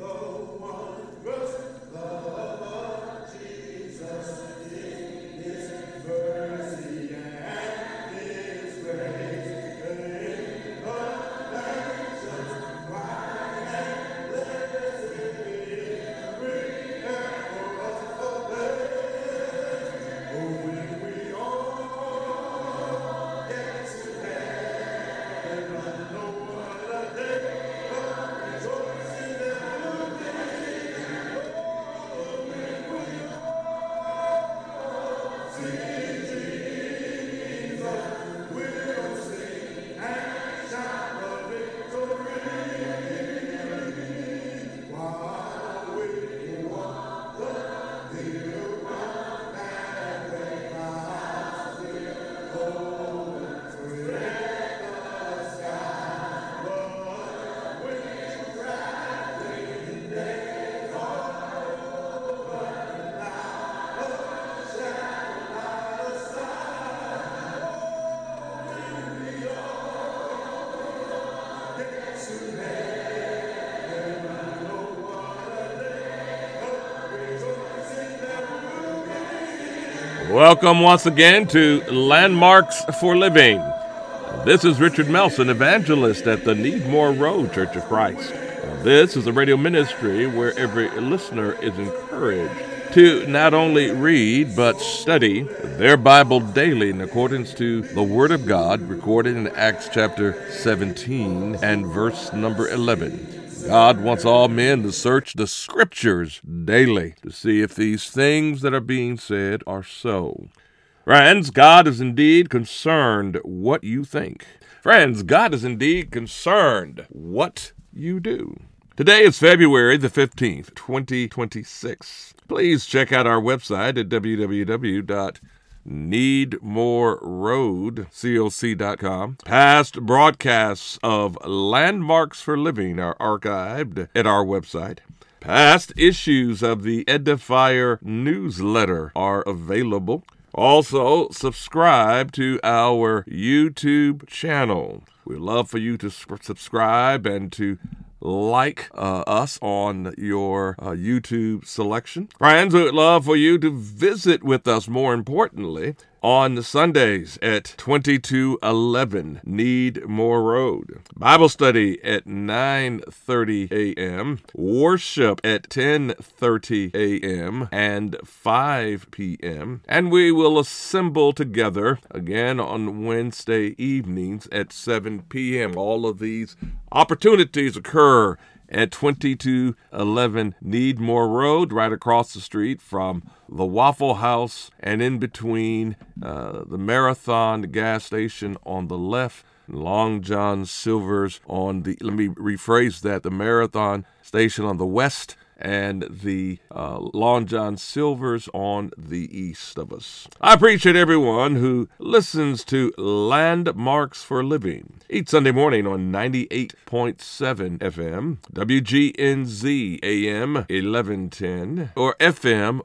Welcome once again to Landmarks for Living. This is Richard Melson, evangelist at the Needmore Road Church of Christ. This is a radio ministry where every listener is encouraged to not only read but study their Bible daily in accordance to the Word of God recorded in Acts chapter 17 and verse number 11. God wants all men to search the Scriptures daily to see if these things that are being said are so. Friends, God is indeed concerned what you think. Friends, God is indeed concerned what you do. Today is February the 15th, 2026. Please check out our website at www.needmoreroadcoc.com. Past broadcasts of Landmarks for Living are archived at our website. Past issues of the Edifier newsletter are available. Also, subscribe to our YouTube channel. We'd love for you to subscribe and to like us on your YouTube selection. Friends, we would love for you to visit with us, more importantly, on Sundays at 2211 Needmore Road. Bible study at 9:30 a.m., worship at 10:30 a.m. and 5 p.m., and we will assemble together again on Wednesday evenings at 7 p.m. All of these opportunities occur at 2211 Needmore Road, right across the street from the Waffle House and in between the Marathon gas station on the left, Long John Silver's on the, let me rephrase that, the Marathon station on the west, and the Long John Silver's on the east of us. I appreciate everyone who listens to Landmarks for Living each Sunday morning on 98.7 FM, WGNZ AM 1110, or FM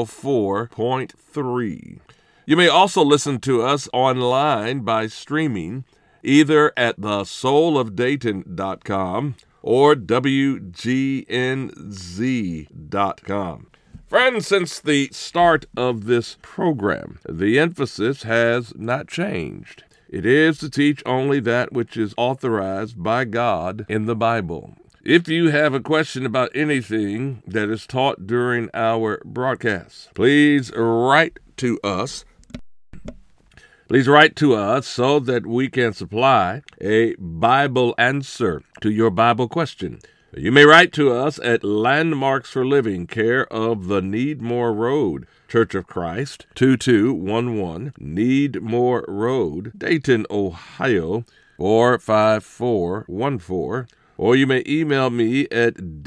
104.3. You may also listen to us online by streaming either at thesoulofdayton.com or WGNZ.com. Friends, since the start of this program, the emphasis has not changed. It is to teach only that which is authorized by God in the Bible. If you have a question about anything that is taught during our broadcasts, please write to us. Please write to us so that we can supply a Bible answer to your Bible question. You may write to us at Landmarks for Living, care of the Needmore Road Church of Christ, 2211 Needmore Road, Dayton, Ohio, 45414. Or you may email me at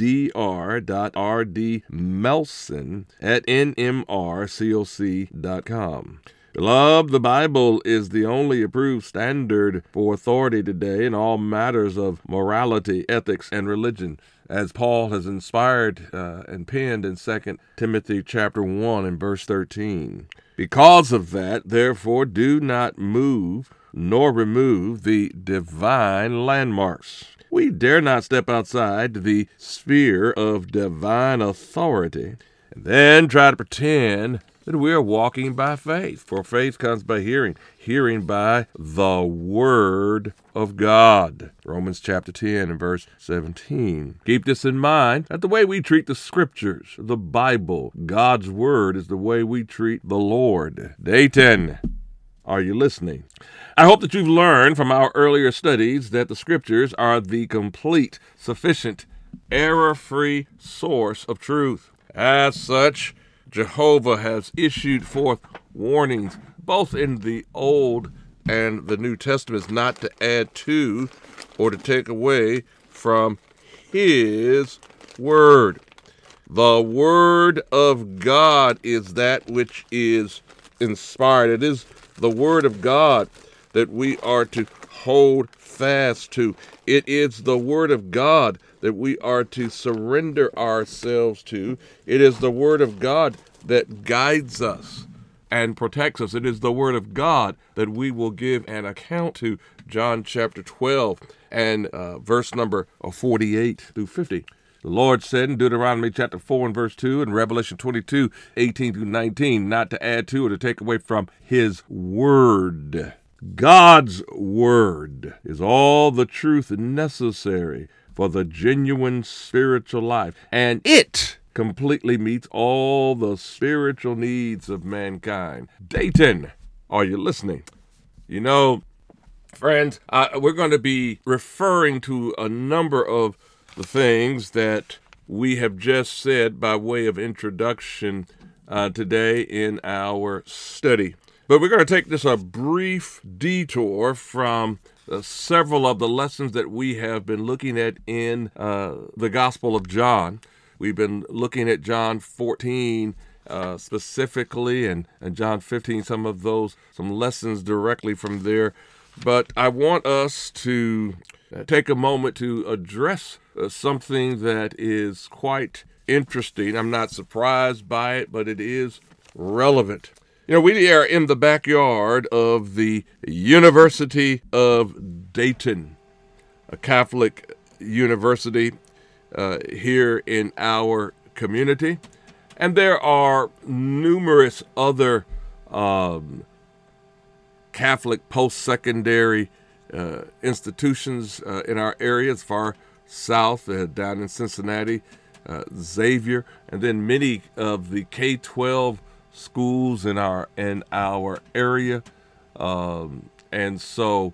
dr.rdmelson@nmrcoc.com. Beloved, the Bible is the only approved standard for authority today in all matters of morality, ethics, and religion, as Paul has inspired and penned in 2 Timothy chapter 1 and verse 13. Because of that, therefore, do not move nor remove the divine landmarks. We dare not step outside the sphere of divine authority and then try to pretend that we are walking by faith. For faith comes by hearing, hearing by the Word of God. Romans chapter 10 and verse 17. Keep this in mind, that the way we treat the Scriptures, the Bible, God's Word, is the way we treat the Lord. Dayton, are you listening? I hope that you've learned from our earlier studies that the Scriptures are the complete, sufficient, error-free source of truth. As such, Jehovah has issued forth warnings, both in the Old and the New Testaments, not to add to or to take away from His Word. The Word of God is that which is inspired. It is the Word of God that we are to hold fast to. It is the Word of God that we are to surrender ourselves to. It is the Word of God that guides us and protects us. It is the Word of God that we will give an account to. John chapter 12 and verse number 48 through 50. The Lord said in Deuteronomy chapter 4 and verse 2 and Revelation 22, 18 through 19, not to add to or to take away from His Word. God's Word is all the truth necessary for the genuine spiritual life, and it completely meets all the spiritual needs of mankind. Dayton, are you listening? You know, friends, we're going to be referring to a number of the things that we have just said by way of introduction today in our study. But we're going to take just a brief detour from several of the lessons that we have been looking at in the Gospel of John. We've been looking at John 14 specifically and John 15, some lessons directly from there. But I want us to take a moment to address something that is quite interesting. I'm not surprised by it, but it is relevant. You know, we are in the backyard of the University of Dayton, a Catholic university here in our community. And there are numerous other Catholic post-secondary institutions in our area, as far south, down in Cincinnati, Xavier, and then many of the K-12 schools in our area, and so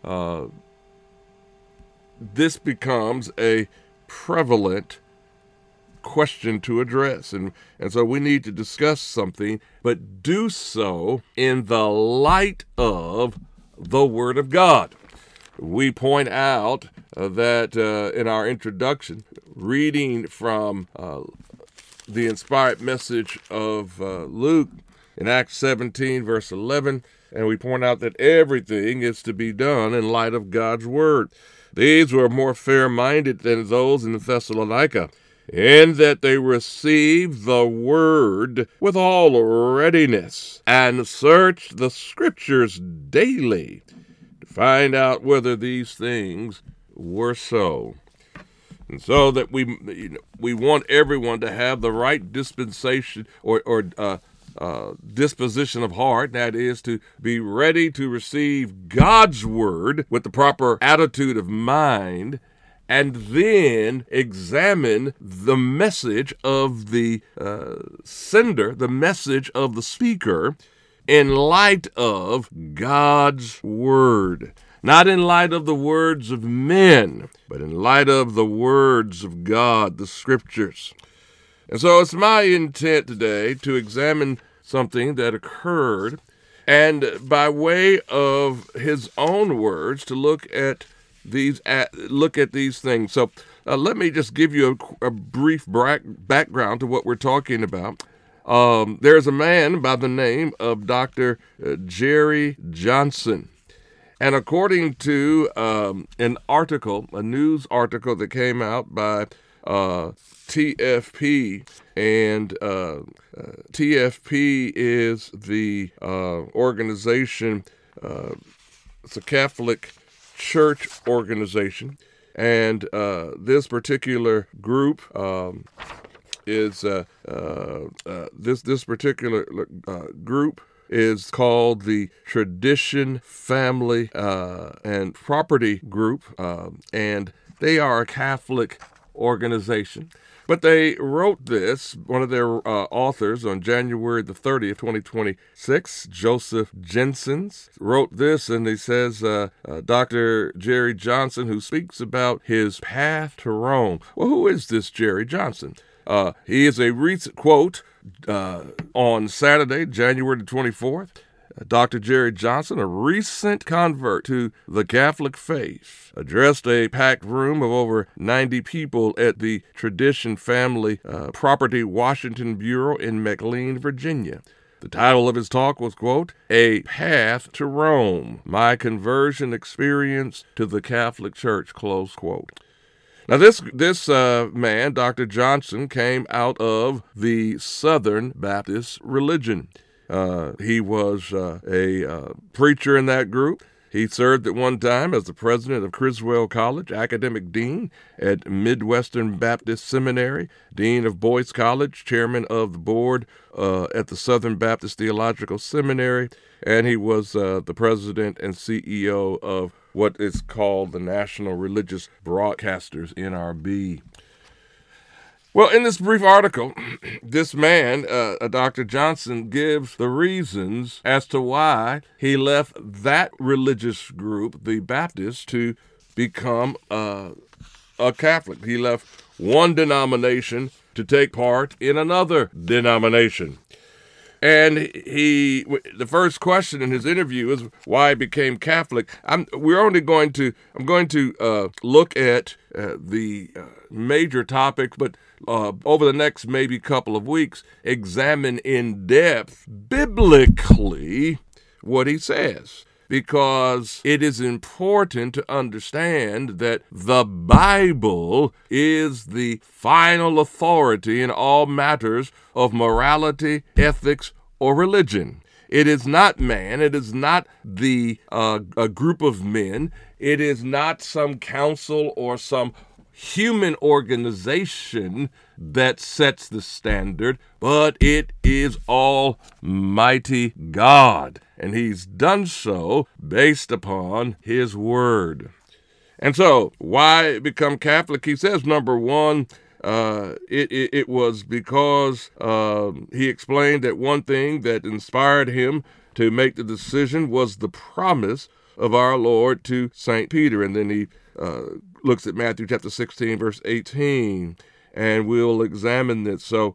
this becomes a prevalent question to address, and so we need to discuss something, but do so in the light of the Word of God. We point out that in our introduction, reading from the inspired message of Luke in Acts 17, verse 11, and we point out that everything is to be done in light of God's Word. These were more fair-minded than those in Thessalonica, in that they received the Word with all readiness, and searched the Scriptures daily to find out whether these things were so. And so that we want everyone to have the right dispensation or disposition of heart, that is, to be ready to receive God's Word with the proper attitude of mind, and then examine the message of the sender, the message of the speaker, in light of God's Word. Not in light of the words of men, but in light of the words of God, the Scriptures. And so it's my intent today to examine something that occurred, and by way of His own words, to look at these things. So let me just give you a brief background to what we're talking about. There's a man by the name of Dr. Jerry Johnson. And according to a news article that came out by TFP, and TFP is the organization, it's a Catholic church organization, And this particular group is this particular group is called the Tradition Family and Property Group, and they are a Catholic organization. But they wrote this, one of their authors, on January the 30th, 2026, Joseph Jensens, wrote this, and he says, Dr. Jerry Johnson, who speaks about his path to Rome. Well, who is this Jerry Johnson? He is a recent quote on Saturday, January the 24th. Dr. Jerry Johnson, a recent convert to the Catholic faith, addressed a packed room of over 90 people at the Tradition Family Property Washington Bureau in McLean, Virginia. The title of his talk was, quote, A Path to Rome, My Conversion Experience to the Catholic Church, close quote. Now, this man, Dr. Johnson, came out of the Southern Baptist religion. He was a preacher in that group. He served at one time as the president of Criswell College, academic dean at Midwestern Baptist Seminary, dean of Boyce College, chairman of the board at the Southern Baptist Theological Seminary, and he was the president and CEO of what is called the National Religious Broadcasters, NRB. Well, in this brief article, this man, Dr. Johnson, gives the reasons as to why he left that religious group, the Baptists, to become a Catholic. He left one denomination to take part in another denomination. And the first question in his interview is why he became Catholic. I'm going to look at the major topics, but over the next maybe couple of weeks, examine in depth biblically what he says, because it is important to understand that the Bible is the final authority in all matters of morality, ethics, or religion. It is not man. It is not a group of men. It is not some council or some human organization that sets the standard, but it is Almighty God, and He's done so based upon His Word. And so, why become Catholic? He says, number one, it was because he explained that one thing that inspired him to make the decision was the promise of our Lord to St. Peter. And then he looks at Matthew chapter 16, verse 18, and we'll examine this. So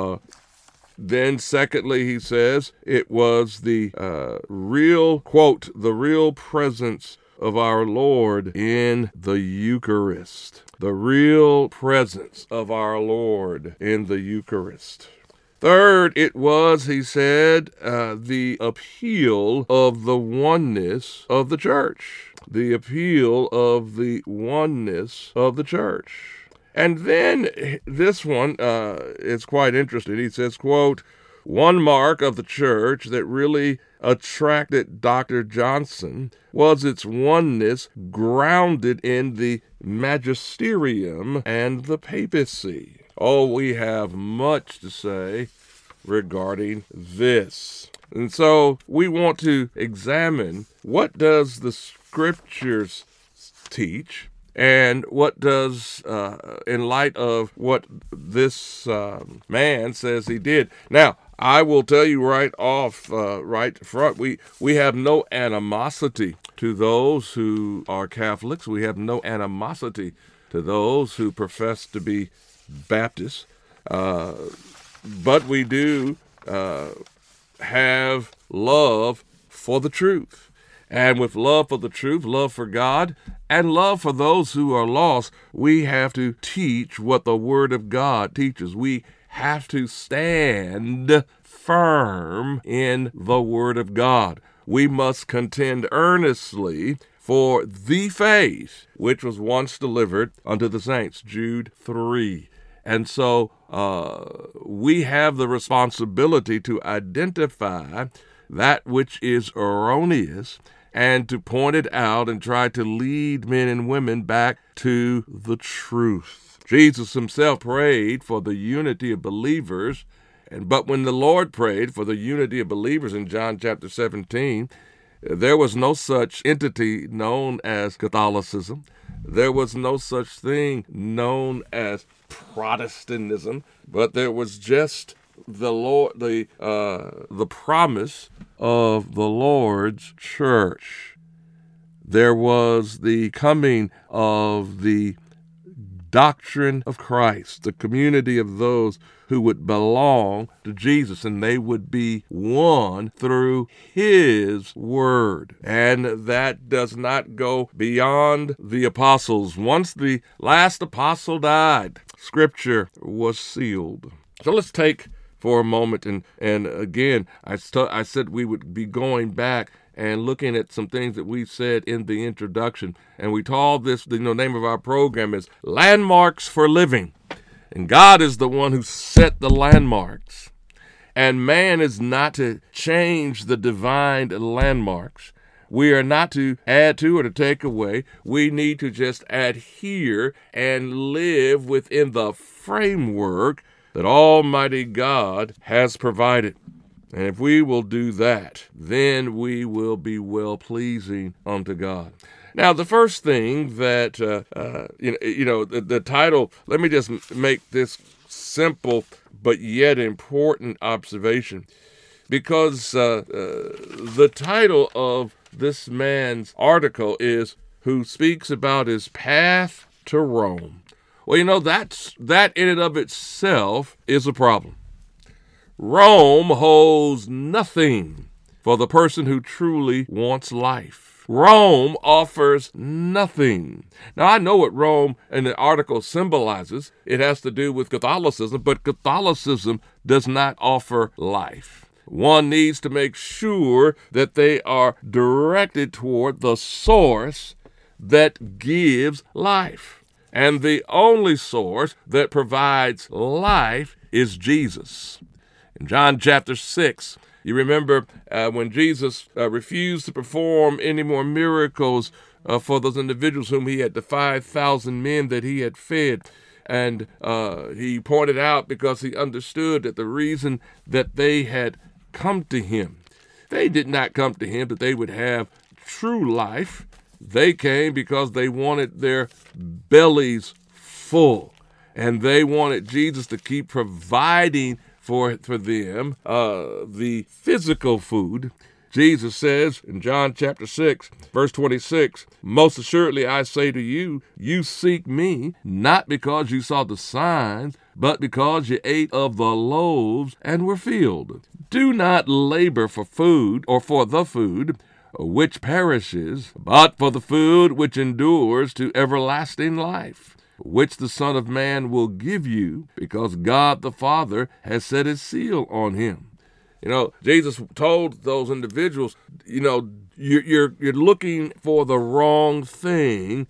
then secondly, he says, it was the real, quote, the real presence of our Lord in the Eucharist. The real presence of our Lord in the Eucharist. Third, it was, he said, the appeal of the oneness of the church. The appeal of the oneness of the church. And then this one is quite interesting. He says, quote, one mark of the church that really attracted Dr. Johnson was its oneness grounded in the magisterium and the papacy. Oh, we have much to say regarding this. And so we want to examine what does the Scriptures teach, and what does, in light of what this man says he did. Now, I will tell you right off, right front, we have no animosity to those who are Catholics. We have no animosity to those who profess to be Baptists. But we do have love for the truth. And with love for the truth, love for God, and love for those who are lost, we have to teach what the Word of God teaches. We have to stand firm in the Word of God. We must contend earnestly for the faith which was once delivered unto the saints, Jude 3. And so we have the responsibility to identify that which is erroneous and to point it out and try to lead men and women back to the truth. Jesus himself prayed for the unity of believers, but when the Lord prayed for the unity of believers in John chapter 17, there was no such entity known as Catholicism. There was no such thing known as Protestantism, but there was just the Lord, the promise of the Lord's church. There was the coming of the doctrine of Christ, the community of those who would belong to Jesus, and they would be one through his word. And that does not go beyond the apostles. Once the last apostle died, Scripture was sealed. So let's take for a moment, and again, I said we would be going back and looking at some things that we said in the introduction. And we call this, the name of our program is Landmarks for Living. And God is the one who set the landmarks. And man is not to change the divine landmarks. We are not to add to or to take away. We need to just adhere and live within the framework that Almighty God has provided. And if we will do that, then we will be well-pleasing unto God. Now, the first thing that, the title, let me just make this simple but yet important observation, because the title of this man's article is Who Speaks About His Path to Rome. Well, that in and of itself is a problem. Rome holds nothing for the person who truly wants life. Rome offers nothing. Now, I know what Rome in the article symbolizes. It has to do with Catholicism, but Catholicism does not offer life. One needs to make sure that they are directed toward the source that gives life. And the only source that provides life is Jesus. In John chapter 6, you remember when Jesus refused to perform any more miracles for those individuals whom he had, the 5,000 men that he had fed. And he pointed out, because he understood that the reason that they had come to him, they did not come to him that they would have true life. They came because they wanted their bellies full. And they wanted Jesus to keep providing for them the physical food. Jesus says in John chapter 6, verse 26, Most assuredly I say to you, you seek me, not because you saw the signs, but because you ate of the loaves and were filled. Do not labor for food or for the food which perishes, but for the food which endures to everlasting life, which the Son of Man will give you, because God the Father has set his seal on him. Jesus told those individuals, you're looking for the wrong thing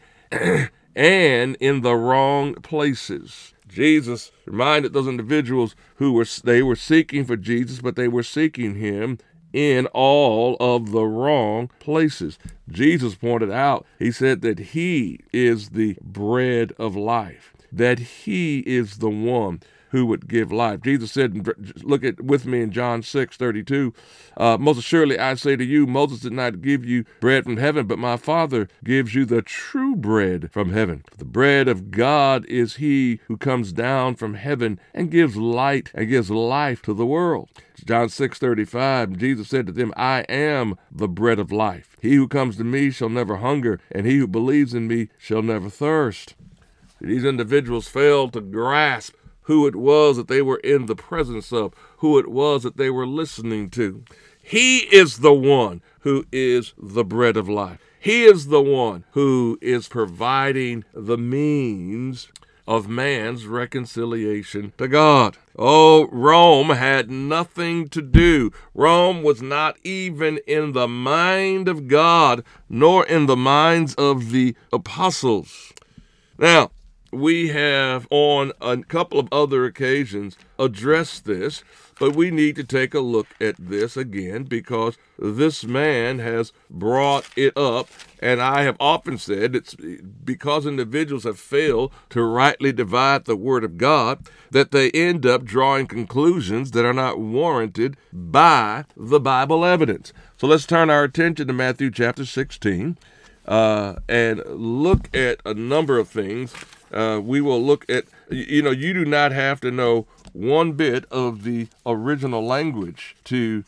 and in the wrong places. Jesus reminded those individuals they were seeking for Jesus, but they were seeking him in all of the wrong places. Jesus pointed out, he said that he is the bread of life, that he is the one who would give life. Jesus said, look at with me in John 6:32, most assuredly I say to you, Moses did not give you bread from heaven, but my Father gives you the true bread from heaven. The bread of God is he who comes down from heaven and gives light and gives life to the world. John 6:35, Jesus said to them, I am the bread of life. He who comes to me shall never hunger, and he who believes in me shall never thirst. These individuals failed to grasp who it was that they were in the presence of, who it was that they were listening to. He is the one who is the bread of life. He is the one who is providing the means of man's reconciliation to God. Oh, Rome had nothing to do. Rome was not even in the mind of God, nor in the minds of the apostles. Now, we have on a couple of other occasions addressed this, but we need to take a look at this again because this man has brought it up, and I have often said it's because individuals have failed to rightly divide the Word of God that they end up drawing conclusions that are not warranted by the Bible evidence. So let's turn our attention to Matthew chapter 16 and look at a number of things. We will look at, you do not have to know one bit of the original language to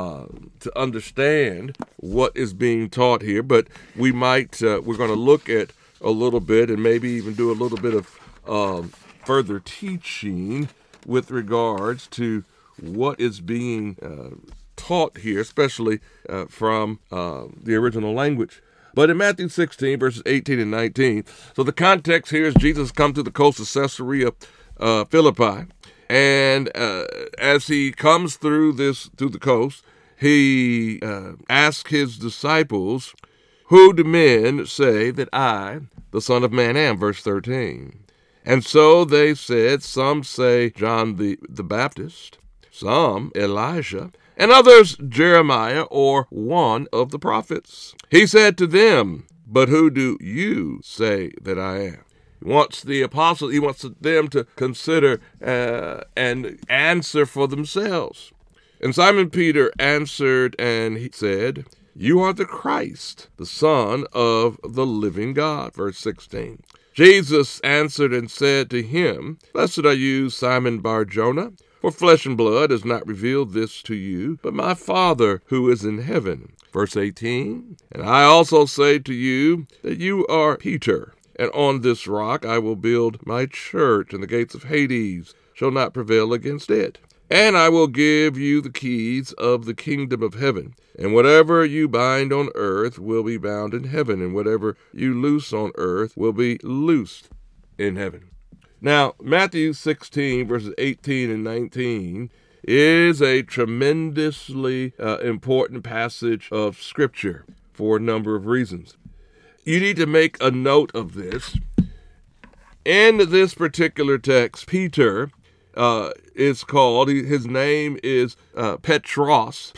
understand what is being taught here, but we're going to look at a little bit and maybe even do a little bit of further teaching with regards to what is being taught here, especially from the original language. But in Matthew 16, verses 18 and 19, so the context here is Jesus come to the coast of Caesarea Philippi, and as he comes through the coast, he asks his disciples, "Who do men say that I, the Son of Man, am?" Verse 13. And so they said, "Some say John the Baptist, some Elijah, and others Jeremiah or one of the prophets." He said to them, "But who do you say that I am?" He wants them to consider and answer for themselves. And Simon Peter answered and he said, "You are the Christ, the Son of the living God." Verse 16. Jesus answered and said to him, "Blessed are you, Simon Bar-Jonah, for flesh and blood has not revealed this to you, but my Father who is in heaven." Verse 18, "And I also say to you that you are Peter, and on this rock I will build my church, and the gates of Hades shall not prevail against it. And I will give you the keys of the kingdom of heaven. And whatever you bind on earth will be bound in heaven, and whatever you loose on earth will be loosed in heaven." Now, Matthew 16, verses 18 and 19 is a tremendously important passage of Scripture for a number of reasons. You need to make a note of this. In this particular text, Peter is called, his name is Petros,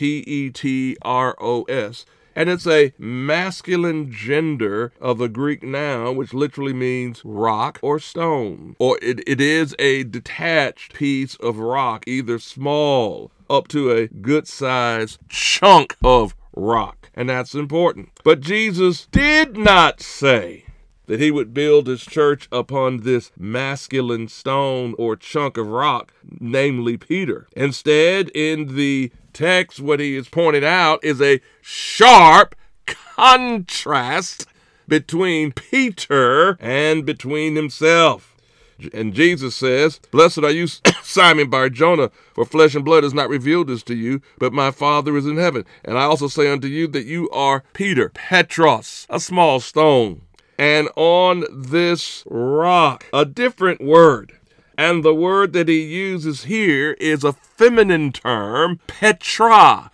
Petros, and it's a masculine gender of a Greek noun, which literally means rock or stone. Or it is a detached piece of rock, either small up to a good-sized chunk of rock. And that's important. But Jesus did not say that he would build his church upon this masculine stone or chunk of rock, namely Peter. Instead, in the text, what he is pointing out is a sharp contrast between Peter and between himself. And Jesus says, "Blessed are you, Simon Bar-Jonah, for flesh and blood has not revealed this to you, but my Father is in heaven. And I also say unto you that you are Peter, Petros, a small stone. And on this rock," a different word. And the word that he uses here is a feminine term, Petra,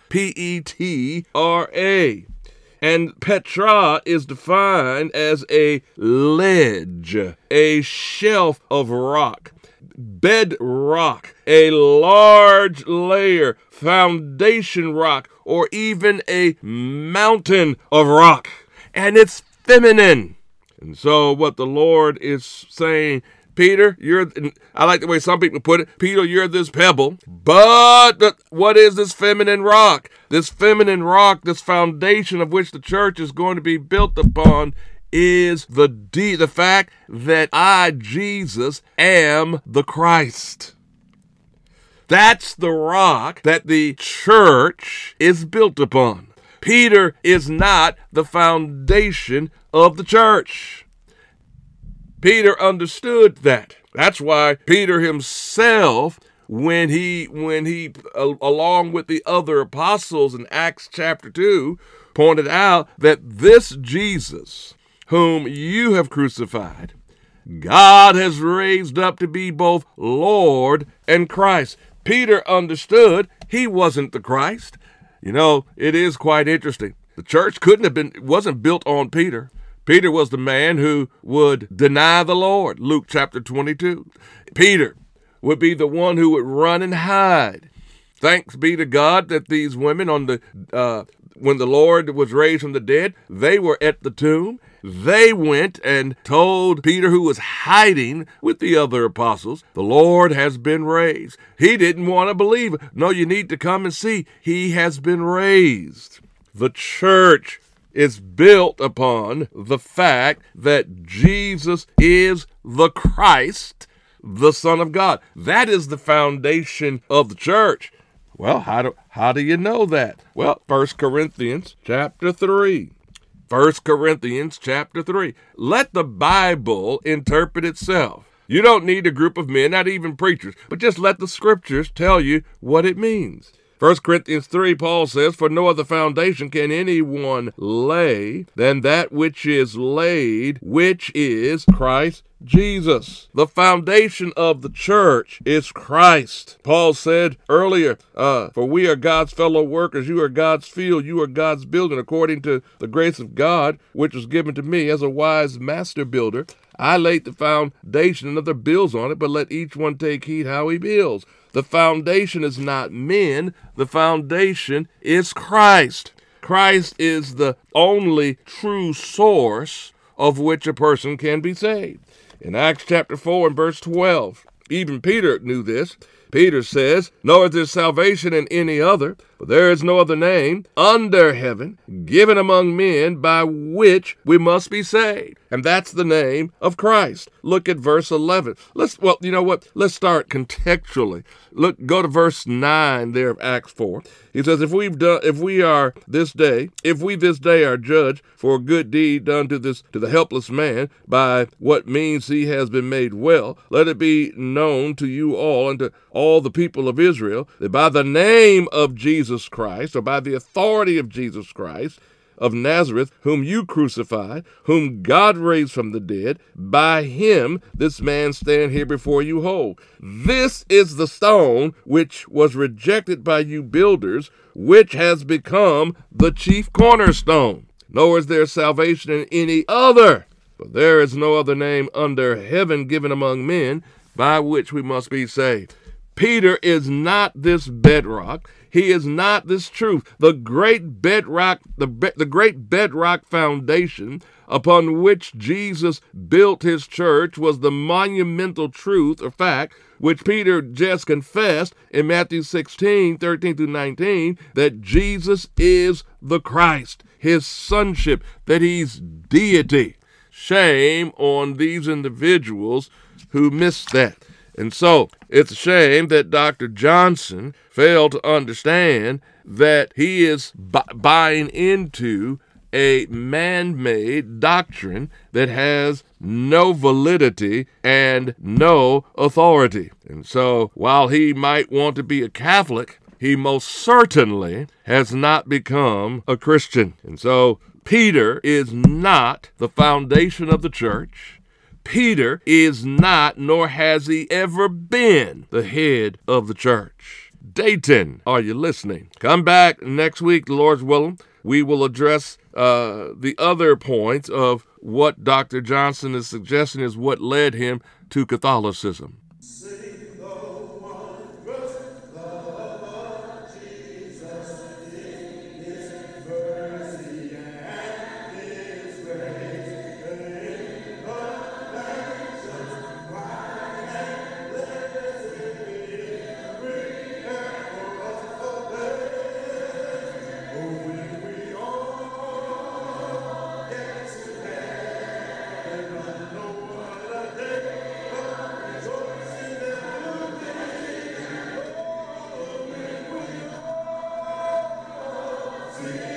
Petra. And Petra is defined as a ledge, a shelf of rock, bedrock, a large layer, foundation rock, or even a mountain of rock. And it's feminine. And so what the Lord is saying, Peter, I like the way some people put it, Peter, you're this pebble, but what is this feminine rock? This feminine rock, this foundation of which the church is going to be built upon, is the fact that I, Jesus, am the Christ. That's the rock that the church is built upon. Peter is not the foundation of the church. Peter understood that. That's why Peter himself, when he along with the other apostles in Acts chapter 2, pointed out that this Jesus, whom you have crucified, God has raised up to be both Lord and Christ. Peter understood he wasn't the Christ. It is quite interesting. The church wasn't built on Peter. Peter was the man who would deny the Lord, Luke chapter 22. Peter would be the one who would run and hide. Thanks be to God that these women when the Lord was raised from the dead, they were at the tomb. They went and told Peter, who was hiding with the other apostles, the Lord has been raised. He didn't want to believe. No, you need to come and see. He has been raised. The church is built upon the fact that Jesus is the Christ, the Son of God. That is the foundation of the church. Well, how do you know that? Well, 1 Corinthians chapter 3. 1 Corinthians chapter 3. Let the Bible interpret itself. You don't need a group of men, not even preachers, but just let the scriptures tell you what it means. 1 Corinthians 3, Paul says, for no other foundation can anyone lay than that which is laid, which is Christ Jesus. The foundation of the church is Christ. Paul said earlier, for we are God's fellow workers, you are God's field, you are God's building, according to the grace of God, which was given to me as a wise master builder. I laid the foundation, another builds on it, but let each one take heed how he builds. The foundation is not men, the foundation is Christ. Christ is the only true source of which a person can be saved. In Acts chapter 4 and verse 12, even Peter knew this. Peter says, nor is there salvation in any other, for there is no other name under heaven given among men by which we must be saved. And that's the name of Christ. Look at verse 11. Let's start contextually. Go to verse 9 there of Acts 4. He says, if we this day are judged for a good deed done to the helpless man, by what means he has been made well, let it be known to you all and to all the people of Israel that by the name of Jesus Christ, or by the authority of Jesus Christ of Nazareth, whom you crucified, whom God raised from the dead, by him this man stand here before you whole. This is the stone which was rejected by you builders, which has become the chief cornerstone. Nor is there salvation in any other, for there is no other name under heaven given among men by which we must be saved. Peter is not this bedrock. He is not this truth. The great bedrock, the great bedrock foundation upon which Jesus built his church was the monumental truth or fact which Peter just confessed in Matthew 16, 13 through 19, that Jesus is the Christ, his sonship, that he's deity. Shame on these individuals who missed that. And so it's a shame that Dr. Johnson failed to understand that he is buying into a man-made doctrine that has no validity and no authority. And so while he might want to be a Catholic, he most certainly has not become a Christian. And so Peter is not the foundation of the church. Peter is not, nor has he ever been, the head of the church. Dayton, are you listening? Come back next week, the Lord's willing. We will address the other points of what Dr. Johnson is suggesting is what led him to Catholicism. See